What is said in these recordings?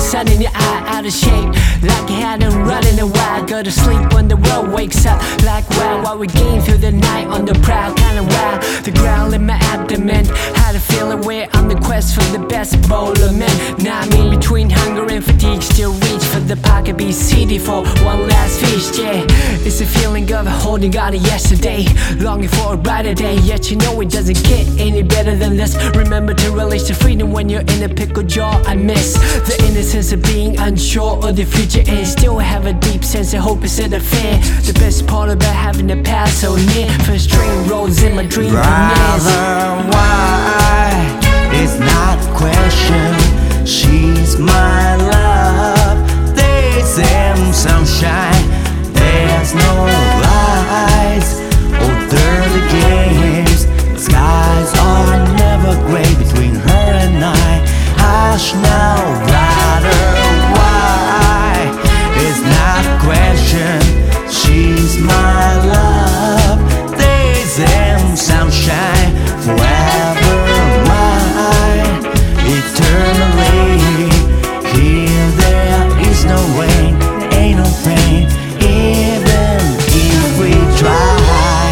sun in your eye, out of shape, like you hadn't run in a while. Go to sleep when the world wakes up, like wow, while we game through the night on the prowl, kinda wild. The growl in my abdomen, had a feeling we're on the quest for the best bowl of men. Now I'm in between hunger and fatigue, still reach for the pocket be seedy for one last feast, yeah. It's a feeling of holding on to yesterday, longing for a brighter day, yet you know it doesn't get any better than this. Remember to release the freedom when you're in a pickle jar. I miss the innocence of being unsure of the future and still have a deep sense of hope instead of fear. The best part about having the past so near, first train rolls in my dream. Rather why it's not a question, she's my love. Days and sunshine, there's no lies or dirty games. Skies are never gray between her and I. Hush now, rather why it's not a question, she's my love. Days and sunshine, forever mine, eternally. Here there is no rain, ain't no pain, even if we tried.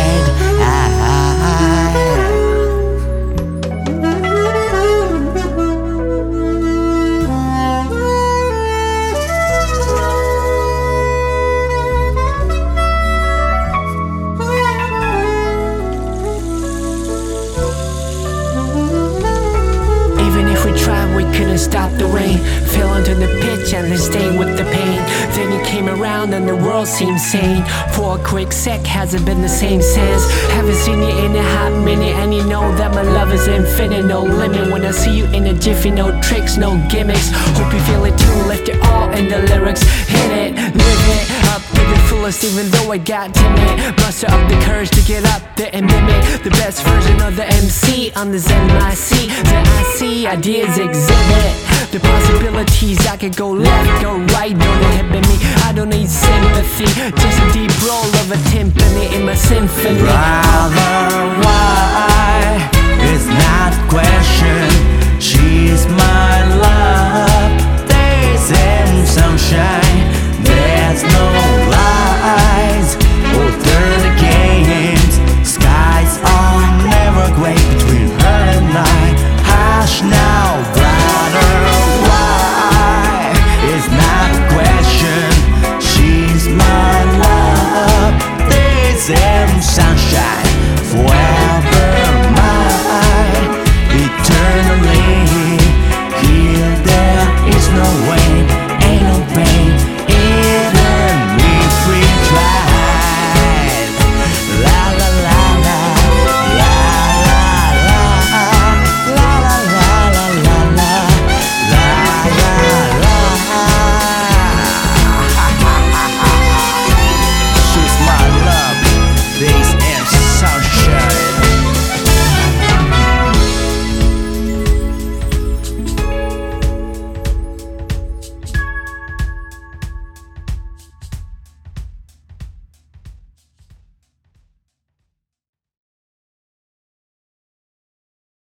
Couldn't stop the rain, fell into the pitch and then stayed with the pain. Then you came around and the world seemed sane. For a quick sec, hasn't been the same since. Haven't seen you in a hot minute, and you know that my love is infinite, no limit. When I see you in a jiffy, no tricks, no gimmicks. Hope you feel it too, left it all in the lyrics. Hit it, live it, up to the fullest, even though I got timid. Muster up the courage to get up there and mimic the best version of the MC on the ZenMIC. That I see ideas exhibit the possibilities. I could go left, go right, don't inhibit me. I don't need sympathy, just a deep roll of a timpani in my symphony. Rather why it's not a question, she's my love. Days and sunshine, there's no lies or dirty games. Skies are never gray between her and I. Hush now, brother, why it's not a question, she's my love. Days and sunshine,